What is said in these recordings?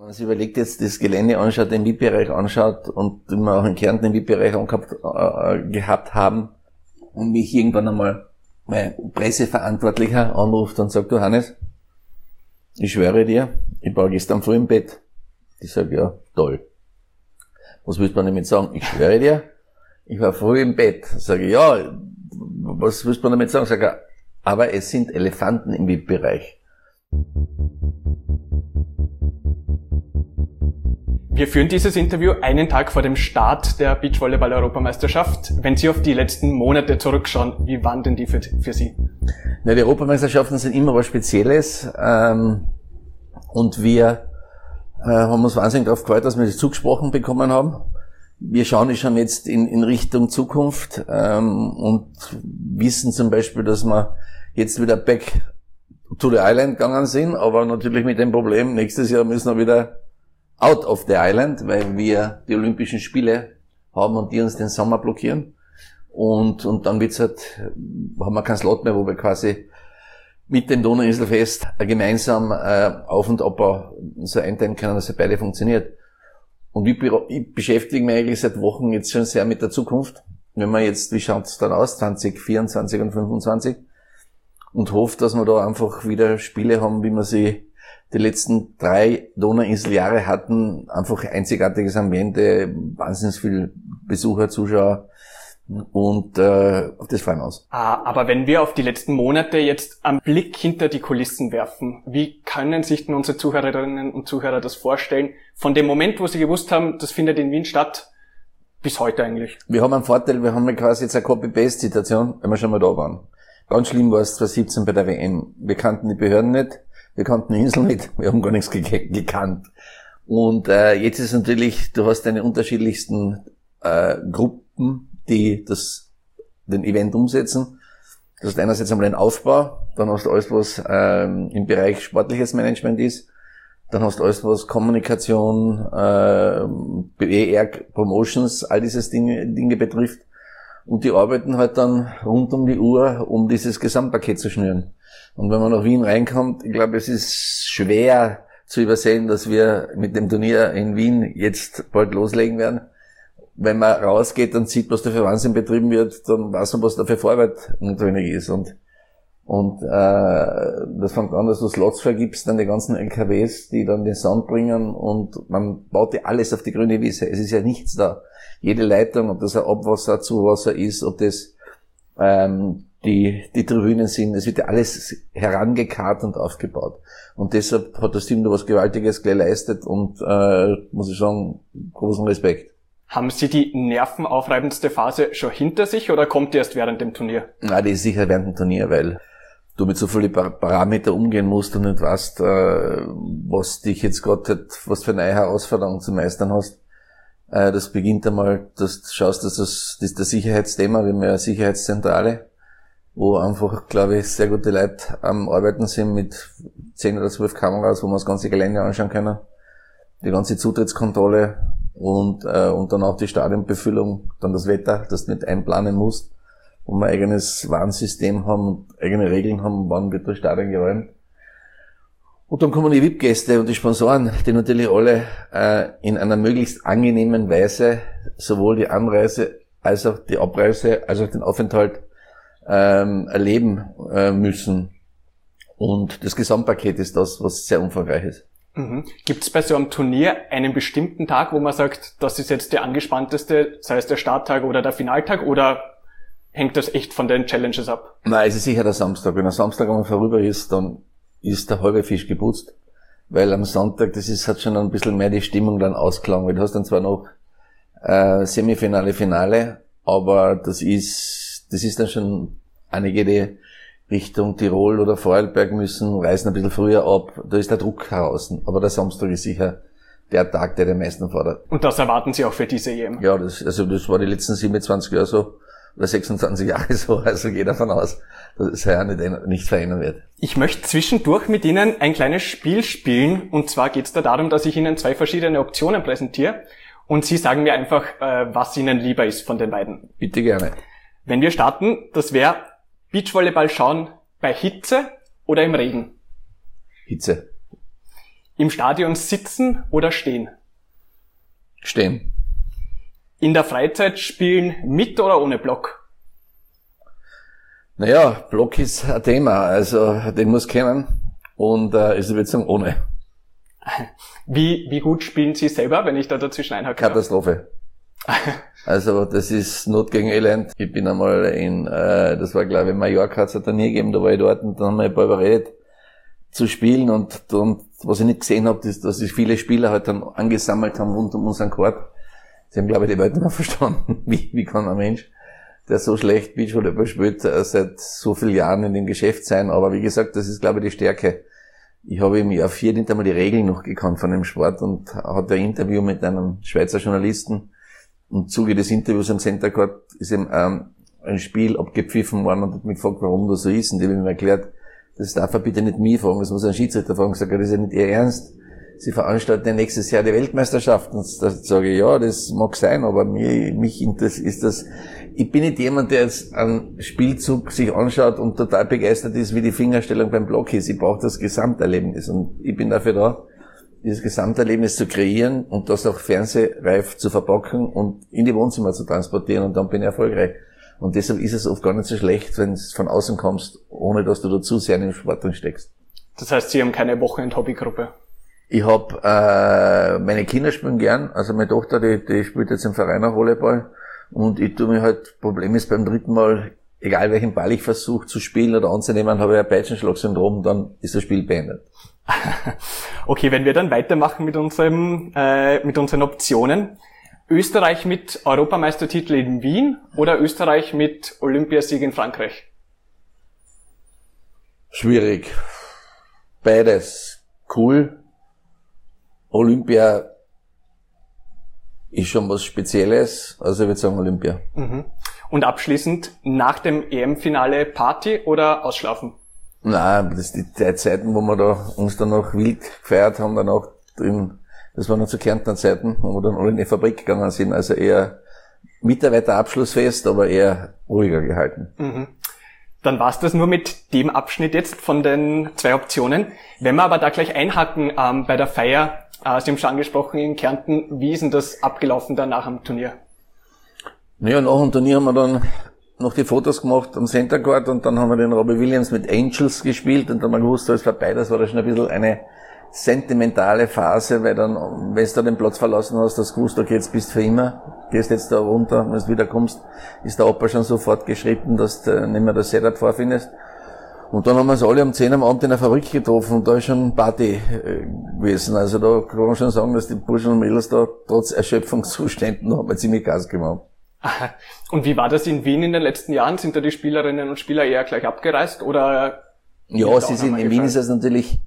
man sich überlegt, jetzt das Gelände anschaut, den VIP-Bereich anschaut und wir auch in Kärnten den VIP-Bereich gehabt haben und mich irgendwann einmal mein Presseverantwortlicher anruft und sagt, du Hannes, ich schwöre dir, ich war gestern früh im Bett. Ich sage, ja, toll. Was willst du mir damit sagen? Ich schwöre dir, ich war früh im Bett. Sage ich, ja, was willst du mir damit sagen? Sage ich, aber es sind Elefanten im VIP-Bereich. Wir führen dieses Interview einen Tag vor dem Start der Beachvolleyball-Europameisterschaft. Wenn Sie auf die letzten Monate zurückschauen, wie waren denn die für Sie? Na, die Europameisterschaften sind immer was Spezielles. Und wir haben uns wahnsinnig darauf gefreut, dass wir das zugesprochen bekommen haben. Wir schauen schon jetzt in Richtung Zukunft und wissen zum Beispiel, dass wir jetzt wieder back to the island gegangen sind, aber natürlich mit dem Problem, nächstes Jahr müssen wir wieder out of the island, weil wir die Olympischen Spiele haben und die uns den Sommer blockieren. Und dann wird's halt, haben wir keinen Slot mehr, wo wir quasi mit dem Donauinselfest gemeinsam Auf- und Abbau so einteilen können, dass beide funktioniert. Und ich beschäftige mich eigentlich seit Wochen jetzt schon sehr mit der Zukunft. Wenn man jetzt, wie schaut's dann aus, 2024 und 2025? Und hoffe, dass wir da einfach wieder Spiele haben, wie wir sie die letzten 3 Donauinseljahre hatten. Einfach einzigartiges Ambiente, wahnsinnig viel Besucher, Zuschauer. Und auf das freuen wir uns. Aber wenn wir auf die letzten Monate jetzt einen Blick hinter die Kulissen werfen, wie können sich denn unsere Zuhörerinnen und Zuhörer das vorstellen? Von dem Moment, wo sie gewusst haben, das findet in Wien statt, bis heute eigentlich? Wir haben einen Vorteil, wir haben ja quasi jetzt eine Copy-Paste-Situation, wenn wir schon mal da waren. Ganz schlimm war es 2017 bei der WM. Wir kannten die Behörden nicht, wir kannten die Insel nicht, wir haben gar nichts gekannt. Und jetzt ist natürlich, du hast deine unterschiedlichsten Gruppen, die den Event umsetzen. Das ist einerseits einmal ein Aufbau, dann hast du alles, was im Bereich sportliches Management ist, dann hast du alles, was Kommunikation, PR, Promotions, all dieses Dinge betrifft. Und die arbeiten halt dann rund um die Uhr, um dieses Gesamtpaket zu schnüren. Und wenn man nach Wien reinkommt, ich glaube, es ist schwer zu übersehen, dass wir mit dem Turnier in Wien jetzt bald loslegen werden. Wenn man rausgeht und sieht, was da für Wahnsinn betrieben wird, dann weiß man, was da für Vorarbeit notwendig ist. Und das fängt an, dass du Slots vergibst an die ganzen LKWs, die dann den Sand bringen, und man baut ja alles auf die grüne Wiese. Es ist ja nichts da. Jede Leitung, ob das ein Abwasser, Zuwasser ist, ob das die Tribünen sind, es wird ja alles herangekarrt und aufgebaut. Und deshalb hat das Team da was Gewaltiges geleistet und muss ich sagen, großen Respekt. Haben Sie die nervenaufreibendste Phase schon hinter sich oder kommt die erst während dem Turnier? Nein, die ist sicher während dem Turnier, weil du mit so vielen Parameter umgehen musst und nicht weißt, was dich jetzt gerade, was für neue Herausforderungen zu meistern hast. Das beginnt einmal, dass du schaust, dass das ist das Sicherheitsthema, wir haben ja eine Sicherheitszentrale, wo einfach, glaube ich, sehr gute Leute am Arbeiten sind mit 10 oder 12 Kameras, wo wir das ganze Gelände anschauen können, die ganze Zutrittskontrolle und dann auch die Stadionbefüllung, dann das Wetter, das du nicht einplanen musst, wo wir ein eigenes Warnsystem haben, eigene Regeln haben, wann wird das Stadion geräumt. Und dann kommen die VIP-Gäste und die Sponsoren, die natürlich alle in einer möglichst angenehmen Weise sowohl die Anreise als auch die Abreise, als auch den Aufenthalt erleben müssen. Und das Gesamtpaket ist das, was sehr umfangreich ist. Mhm. Gibt es bei so einem Turnier einen bestimmten Tag, wo man sagt, das ist jetzt der angespannteste, sei es der Starttag oder der Finaltag, oder hängt das echt von den Challenges ab? Nein, es ist sicher der Samstag. Wenn der Samstag einmal vorüber ist, dann ist der halbe Fisch geputzt. Weil am Sonntag, hat schon ein bisschen mehr die Stimmung dann ausgelangt. Weil du hast dann zwar noch Semifinale, Finale, aber das ist dann schon einige, die Richtung Tirol oder Vorarlberg müssen, reisen ein bisschen früher ab. Da ist der Druck heraus. Aber der Samstag ist sicher der Tag, der den meisten fordert. Und das erwarten Sie auch für diese EM? Ja, das war die letzten 27 Jahre so. Oder 26 Jahre so, also geht davon aus, dass es ja nicht verändern wird. Ich möchte zwischendurch mit Ihnen ein kleines Spiel spielen, und zwar geht es da darum, dass ich Ihnen 2 verschiedene Optionen präsentiere und Sie sagen mir einfach, was Ihnen lieber ist von den beiden. Bitte gerne. Wenn wir starten, das wäre Beachvolleyball schauen bei Hitze oder im Regen? Hitze. Im Stadion sitzen oder stehen? Stehen. In der Freizeit spielen mit oder ohne Block? Naja, Block ist ein Thema, also den muss kennen und ich würde sagen ohne. Wie gut spielen Sie selber, wenn ich da dazwischen einhacke? Katastrophe. Also das ist Not gegen Elend. Ich bin einmal das war glaube ich Mallorca, hat es ein Turnier gegeben, da war ich dort und dann haben wir ein paar überredet zu spielen und was ich nicht gesehen habe, ist, dass sich viele Spieler halt dann angesammelt haben rund um unseren Court. Sie haben glaube ich die Welt nicht mehr verstanden, wie kann ein Mensch, der so schlecht Beachvolleyball spielt, seit so vielen Jahren in dem Geschäft sein, aber wie gesagt, das ist glaube ich die Stärke. Ich habe im Jahr 4 nicht einmal die Regeln noch gekannt von dem Sport und hatte ein Interview mit einem Schweizer Journalisten. Im Zuge des Interviews am Center Court ist ihm ein Spiel abgepfiffen worden und hat mich gefragt, warum das so ist. Und ich habe ihm erklärt, das darf er bitte nicht mich fragen, das muss ein Schiedsrichter fragen. Ich sage, das ist ja nicht Ihr Ernst. Sie veranstalten nächstes Jahr die Weltmeisterschaft. Und da sage ich, ja, das mag sein, aber mich ist das, ich bin nicht jemand, der jetzt einen Spielzug sich anschaut und total begeistert ist, wie die Fingerstellung beim Block ist. Ich brauche das Gesamterlebnis. Und ich bin dafür da, dieses Gesamterlebnis zu kreieren und das auch fernsehreif zu verpacken und in die Wohnzimmer zu transportieren und dann bin ich erfolgreich. Und deshalb ist es oft gar nicht so schlecht, wenn du von außen kommst, ohne dass du da zu sehr in den Sport drin steckst. Das heißt, Sie haben keine Wochenend-Hobbygruppe? Ich habe meine Kinder spielen gern, also meine Tochter, die spielt jetzt im Verein auch Volleyball und ich tue mir halt, Problem ist beim dritten Mal, egal welchen Ball ich versuche zu spielen oder anzunehmen, habe ich ein Peitschenschlag-Syndrom, dann ist das Spiel beendet. Okay, wenn wir dann weitermachen mit unseren Optionen. Österreich mit Europameistertitel in Wien oder Österreich mit Olympiasieg in Frankreich? Schwierig. Beides. Cool. Olympia ist schon was Spezielles, also ich würde sagen Olympia. Mhm. Und abschließend, nach dem EM-Finale Party oder ausschlafen? Nein, das sind die Zeiten, wo wir da uns dann noch wild gefeiert haben, dann auch das waren noch zu Kärntner Zeiten, wo wir dann alle in die Fabrik gegangen sind, also eher Mitarbeiterabschlussfest, aber eher ruhiger gehalten. Mhm. Dann war's das nur mit dem Abschnitt jetzt von den 2 Optionen. Wenn wir aber da gleich einhaken bei der Feier, Sie haben schon angesprochen in Kärnten, wie ist denn das abgelaufen danach am Turnier? Naja, nach dem Turnier haben wir dann noch die Fotos gemacht am Center Court und dann haben wir den Robbie Williams mit Angels gespielt und dann haben wir gewusst, da ist vorbei, das war da schon ein bisschen eine sentimentale Phase, weil dann, wenn du da den Platz verlassen hast, hast du gewusst, okay, jetzt bist du für immer, gehst jetzt da runter, wenn du wiederkommst, ist der Opa schon sofort geschritten, dass du nicht mehr das Setup vorfindest. Und dann haben wir uns alle um 10 am Abend in der Fabrik getroffen und da ist schon Party gewesen. Also da kann man schon sagen, dass die Burschen und Mädels da trotz Erschöpfungszuständen haben wir ziemlich Gas gemacht. Und wie war das in Wien in den letzten Jahren? Sind da die Spielerinnen und Spieler eher gleich abgereist oder? Ja, in Wien ist es natürlich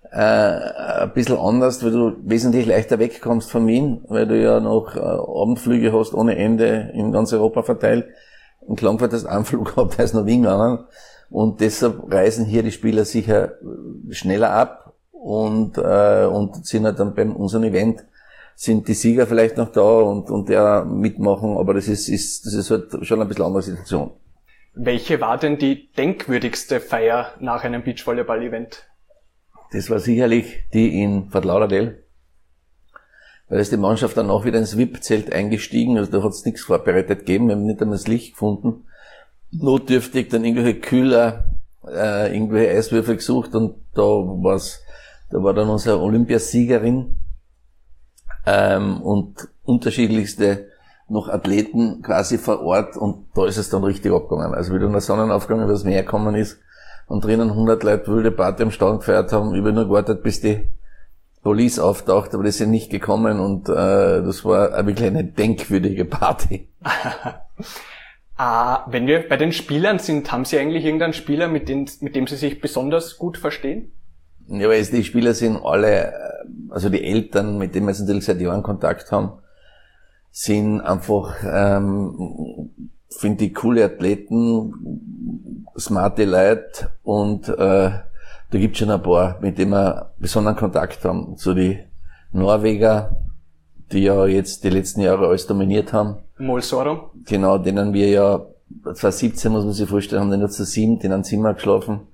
ein bisschen anders, weil du wesentlich leichter wegkommst von Wien, weil du ja noch Abendflüge hast ohne Ende in ganz Europa verteilt. In Klagenfurt hast du einen Flug gehabt, der ist nach Wien gegangen. Und deshalb reisen hier die Spieler sicher schneller ab und sind halt dann beim unserem Event sind die Sieger vielleicht noch da und der mitmachen, aber das ist halt schon ein bisschen andere Situation. Welche war denn die denkwürdigste Feier nach einem Beachvolleyball-Event? Das war sicherlich die in Fort Lauderdale, weil ist die Mannschaft dann auch wieder ins VIP-Zelt eingestiegen, also da hat es nichts vorbereitet gegeben, wir haben nicht einmal das Licht gefunden. Notdürftig dann irgendwelche Kühler, irgendwelche Eiswürfel gesucht und da war dann unsere Olympiasiegerin und unterschiedlichste noch Athleten quasi vor Ort und da ist es dann richtig abgegangen. Also wie du in der Sonnenaufgang über das Meer gekommen ist und drinnen 100 Leute wilde Party am Stand gefeiert haben, ich habe nur gewartet, bis die Police auftaucht, aber die sind nicht gekommen und das war wirklich eine denkwürdige Party. Wenn wir bei den Spielern sind, haben Sie eigentlich irgendeinen Spieler, mit dem Sie sich besonders gut verstehen? Ja, weil die Spieler sind alle, also die Eltern, mit denen wir jetzt natürlich seit Jahren Kontakt haben, sind einfach, finde ich, coole Athleten, smarte Leute und da gibt's schon ein paar, mit denen wir besonderen Kontakt haben. So die Norweger, die ja jetzt die letzten Jahre alles dominiert haben. Molsoro. Genau, denen wir ja, 2017 muss man sich vorstellen, haben die nur zu 7 in einem Zimmer geschlafen.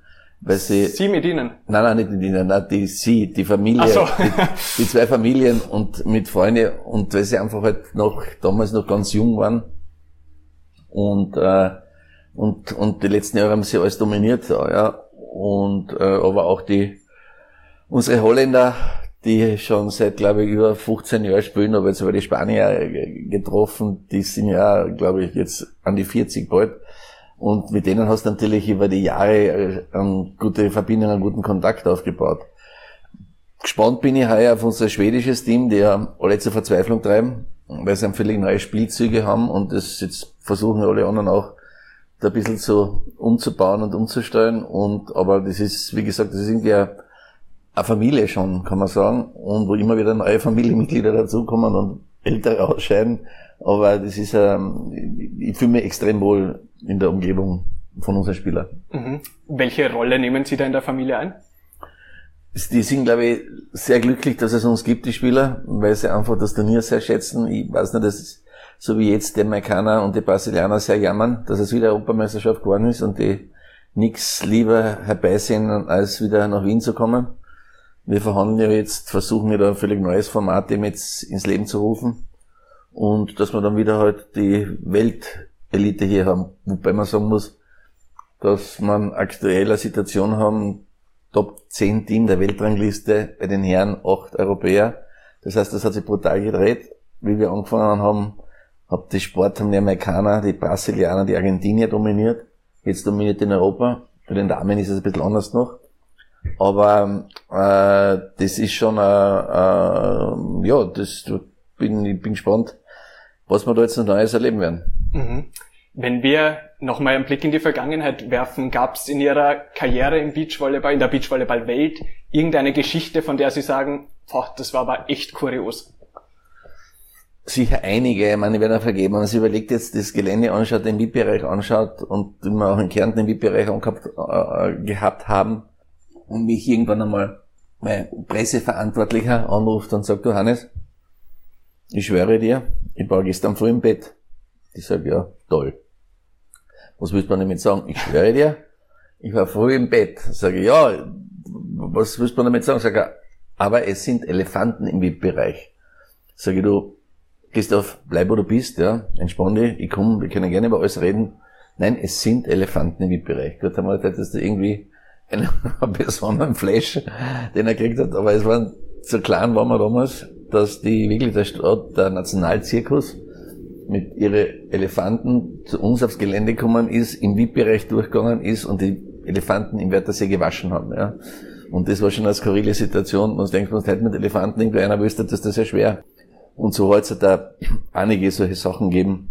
weil sie... Sie mit ihnen? Nein, nicht mit ihnen, nein, die Familie, so. die zwei Familien und mit Freunden, und weil sie einfach halt damals noch ganz jung waren und die letzten Jahre haben sie alles dominiert, ja, und aber auch unsere Holländer, die schon seit, glaube ich, über 15 Jahren spielen, aber jetzt habe ich die Spanier getroffen, die sind ja, glaube ich, jetzt an die 40 bald. Und mit denen hast du natürlich über die Jahre eine gute Verbindung, einen guten Kontakt aufgebaut. Gespannt bin ich heuer auf unser schwedisches Team, die ja alle zur Verzweiflung treiben, weil sie völlig neue Spielzüge haben und das jetzt versuchen alle anderen auch da ein bisschen so umzubauen und umzustellen. Aber das ist, wie gesagt, das ist irgendwie eine Familie schon, kann man sagen, und wo immer wieder neue Familienmitglieder dazukommen und ältere ausscheiden. Aber das ist, ich fühle mich extrem wohl in der Umgebung von unseren Spielern. Mhm. Welche Rolle nehmen Sie da in der Familie ein? Die sind, glaube ich, sehr glücklich, dass es uns gibt, die Spieler, weil sie einfach das Turnier sehr schätzen. Ich weiß nicht, dass so wie jetzt die Amerikaner und die Brasilianer sehr jammern, dass es wieder Europameisterschaft geworden ist und die nichts lieber herbeisehen, als wieder nach Wien zu kommen. Wir verhandeln ja jetzt, versuchen wir da ein völlig neues Format eben jetzt ins Leben zu rufen. Und dass wir dann wieder halt die Weltelite hier haben. Wobei man sagen muss, dass man aktuell eine Situation haben, Top 10 Team der Weltrangliste, bei den Herren 8 Europäer. Das heißt, das hat sich brutal gedreht. Wie wir angefangen haben, haben die Amerikaner, die Brasilianer, die Argentinier dominiert. Jetzt dominiert in Europa. Bei den Damen ist es ein bisschen anders noch. Aber das ist schon ich bin gespannt, was wir da jetzt noch Neues erleben werden. Mhm. Wenn wir nochmal einen Blick in die Vergangenheit werfen, gab es in Ihrer Karriere im Beachvolleyball, in der Beachvolleyball-Welt, irgendeine Geschichte, von der Sie sagen, das war aber echt kurios? Sicher einige, ich meine, ich werde auch vergeben. Wenn man sich überlegt, jetzt das Gelände anschaut, den VIP-Bereich anschaut und wir auch in Kärnten den VIP-Bereich gehabt haben und mich irgendwann einmal mein Presseverantwortlicher anruft und sagt, du Hannes, ich schwöre dir, ich war gestern früh im Bett. Ich sage, ja, toll. Was willst du mir damit sagen? Ich schwöre dir, ich war früh im Bett. Sage ich, ja, was willst du mir damit sagen? Sage ich, aber es sind Elefanten im VIP-Bereich. Sage ich, du, Christoph, bleib wo du bist, ja, entspann dich, wir können gerne über alles reden. Nein, es sind Elefanten im VIP-Bereich. Gut, haben wir gedacht, dass da irgendwie einen besonderen Flash, den er gekriegt hat, aber es waren, so klein waren wir damals, dass der Nationalzirkus mit ihren Elefanten zu uns aufs Gelände gekommen ist, im VIP-Bereich durchgegangen ist und die Elefanten im Wörthersee gewaschen haben, ja. Und das war schon eine skurrile Situation. Man denkt, man hätte mit Elefanten irgendwie einer wüsste, dass das sehr schwer. Und so hat es da einige solche Sachen geben,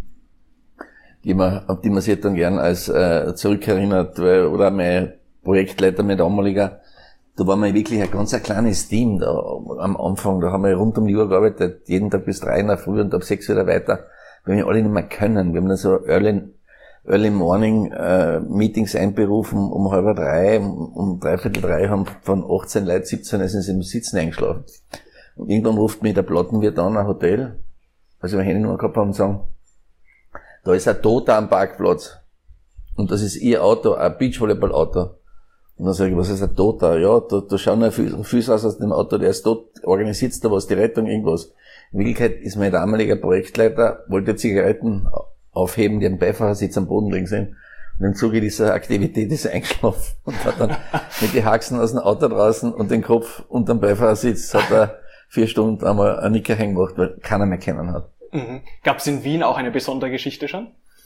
auf die man sich dann gern als zurückerinnert, oder mein Projektleiter, mein damaliger, da war man wirklich ein ganz kleines Team da am Anfang, da haben wir rund um die Uhr gearbeitet, jeden Tag bis 3 in der Früh und ab 6 wieder weiter. Wir haben ja alle nicht mehr können, wir haben dann so Early Morning Meetings einberufen um 2:30, um 2:45 haben von 18 Leuten 17 sind sie im Sitzen eingeschlafen. Und irgendwann ruft mich der Plattenwirt an, ein Hotel, also wir Handynummer gehabt haben und sagen, da ist ein Toter am Parkplatz. Und das ist ihr Auto, ein Beachvolleyball-Auto. Und dann sage ich, was ist ein Toter? Ja, da schauen ja Füße aus dem Auto, der ist tot, organisiert da was, die Rettung, irgendwas. In Wirklichkeit ist mein damaliger Projektleiter, wollte Zigaretten aufheben, die am Beifahrersitz am Boden liegen sehen. Und im Zuge dieser Aktivität ist er eingeschlafen und hat dann mit den Haxen aus dem Auto draußen und den Kopf unterm Beifahrersitz hat er 4 Stunden einmal ein Nicker hingemacht, weil keiner mehr kennen hat. Mhm. Gab es in Wien auch eine besondere Geschichte schon?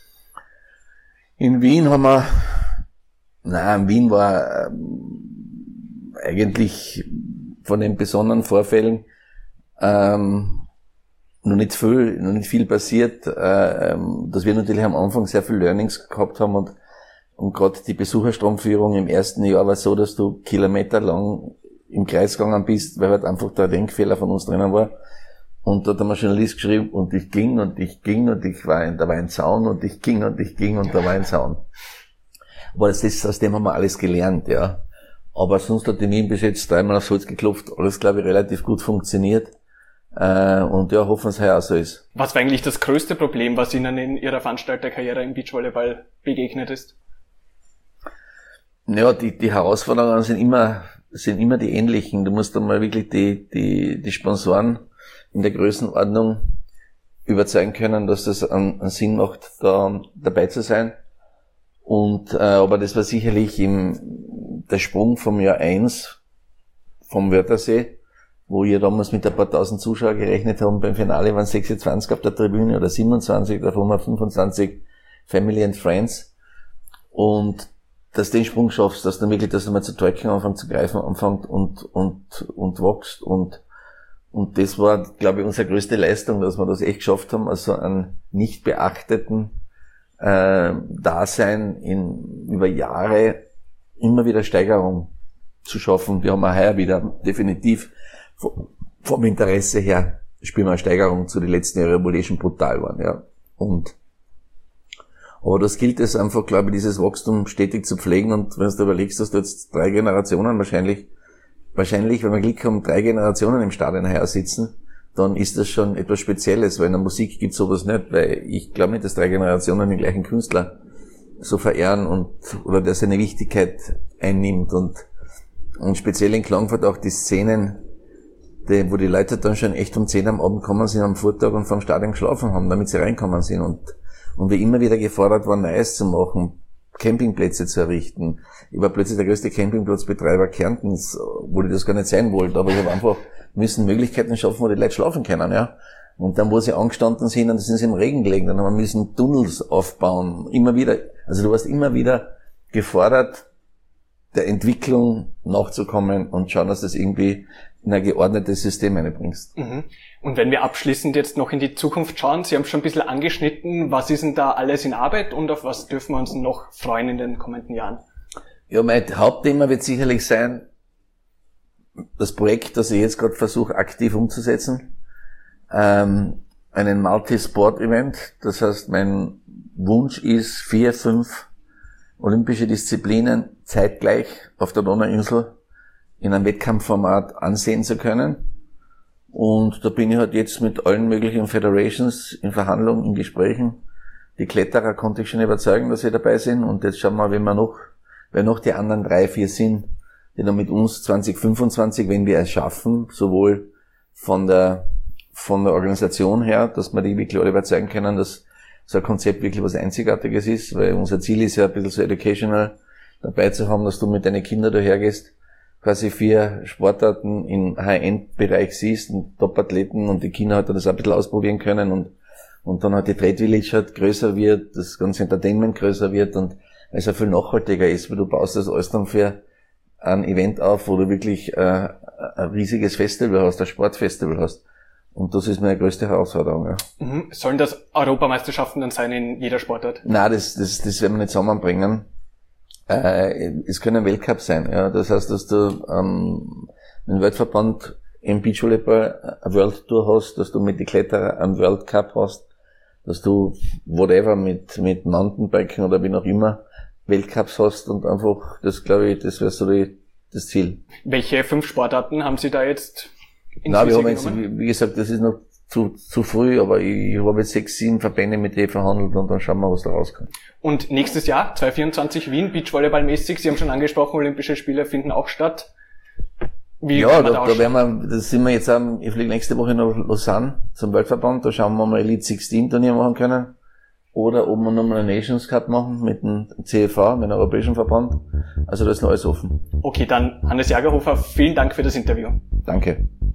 In Wien in Wien war eigentlich von den besonderen Vorfällen noch nicht viel passiert, dass wir natürlich am Anfang sehr viel Learnings gehabt haben und gerade die Besucherstromführung im ersten Jahr war so, dass du kilometerlang im Kreis gegangen bist, weil halt einfach der Denkfehler von uns drinnen war. Und da hat ein Journalist geschrieben, und ich ging und da war ein Zaun und ich ging und da war ein Zaun. Aber aus dem haben wir alles gelernt, ja. Aber sonst hat die Wien bis jetzt 3-mal aufs Holz geklopft, alles, glaube ich, relativ gut funktioniert. Und ja, hoffen es heuer auch so ist. Was war eigentlich das größte Problem, was Ihnen in Ihrer Veranstalterkarriere im Beachvolleyball begegnet ist? Ja, die Herausforderungen sind immer die ähnlichen. Du musst einmal wirklich die Sponsoren in der Größenordnung überzeugen können, dass das einen Sinn macht, da dabei zu sein. Aber das war sicherlich der Sprung vom Jahr 1 vom Wörthersee, wo wir damals mit ein paar tausend Zuschauer gerechnet haben. Beim Finale waren 26 auf der Tribüne oder 27, davon waren 25 Family and Friends. Und dass du den Sprung schaffst, dass du wirklich, dass du mal zu Talken anfängt zu greifen, anfängt und wächst. Und das war, glaube ich, unsere größte Leistung, dass wir das echt geschafft haben, also einen nicht beachteten Dasein über Jahre immer wieder Steigerung zu schaffen. Wir haben auch heuer wieder definitiv vom Interesse her spielen wir eine Steigerung zu den letzten Jahren, wo die schon brutal waren, ja. Aber das gilt es einfach, glaube ich, dieses Wachstum stetig zu pflegen. Und wenn du überlegst, dass du jetzt 3 Generationen wahrscheinlich, wenn wir Glück haben, 3 Generationen im Stadion heuer sitzen, dann ist das schon etwas Spezielles, weil in der Musik gibt's sowas nicht, weil ich glaube nicht, dass 3 Generationen den gleichen Künstler so verehren oder der seine Wichtigkeit einnimmt und speziell in Klagenfurt auch die Szenen, wo die Leute dann schon echt um 10 am Abend gekommen sind am Vortag und vom Stadion geschlafen haben, damit sie reinkommen sind und wir immer wieder gefordert waren, Neues zu machen, Campingplätze zu errichten. Ich war plötzlich der größte Campingplatzbetreiber Kärntens, wo ich das gar nicht sein wollte, aber ich habe einfach müssen Möglichkeiten schaffen, wo die Leute schlafen können, ja. Und dann, wo sie angestanden sind, und dann sind sie im Regen gelegen, dann haben wir müssen Tunnels aufbauen, immer wieder, also du warst immer wieder gefordert, der Entwicklung nachzukommen und schauen, dass das irgendwie in ein geordnetes System einbringst. Mhm. Und wenn wir abschließend jetzt noch in die Zukunft schauen, Sie haben schon ein bisschen angeschnitten, was ist denn da alles in Arbeit und auf was dürfen wir uns noch freuen in den kommenden Jahren? Ja, mein Hauptthema wird sicherlich sein, das Projekt, das ich jetzt gerade versuche, aktiv umzusetzen, einen Multisport-Event. Das heißt, mein Wunsch ist, 4, 5 olympische Disziplinen zeitgleich auf der Donauinsel in einem Wettkampfformat ansehen zu können. Und da bin ich halt jetzt mit allen möglichen Federations in Verhandlungen, in Gesprächen. Die Kletterer konnte ich schon überzeugen, dass sie dabei sind. Und jetzt schauen wir, wer noch die anderen 3, 4 sind, die dann mit uns 2025, wenn wir es schaffen, sowohl von der Organisation her, dass wir die wirklich alle überzeugen können, dass so ein Konzept wirklich was Einzigartiges ist, weil unser Ziel ist ja ein bisschen so educational dabei zu haben, dass du mit deinen Kindern dahergehst, quasi 4 Sportarten im High-End-Bereich siehst und Top-Athleten und die Kinder halt das ein bisschen ausprobieren können und dann halt die Trade Village halt größer wird, das ganze Entertainment größer wird und es auch viel nachhaltiger ist, weil du baust das alles dann für ein Event auf, wo du wirklich ein riesiges Festival hast, ein Sportfestival hast. Und das ist meine größte Herausforderung. Ja. Mhm. Sollen das Europameisterschaften dann sein in jeder Sportart? Nein, das werden wir nicht zusammenbringen. Es können Weltcup sein. Ja. Das heißt, dass du einen Weltverband im Beachvolleyball eine World Tour hast, dass du mit den Kletterern einen World Cup hast, dass du whatever mit Mountainbiken oder wie auch immer Weltcups hast und einfach, das glaube ich, das wäre so das Ziel. Welche 5 Sportarten haben Sie da jetzt Nein, wir haben jetzt, wie gesagt, das ist noch zu früh, aber ich habe jetzt 6, 7 Verbände mit denen verhandelt und dann schauen wir, was da rauskommt. Und nächstes Jahr, 2024 Wien, Beachvolleyball-mäßig, Sie haben schon angesprochen, Olympische Spiele finden auch statt. Wie ja, da sind wir jetzt ich fliege nächste Woche nach Lausanne zum Weltverband, da schauen wir mal Elite 16 Turnier machen können. Oder ob wir nochmal einen Nations Cup machen mit dem CFV, mit dem Europäischen Verband. Also da ist noch alles offen. Okay, dann Hannes Jagerhofer, vielen Dank für das Interview. Danke.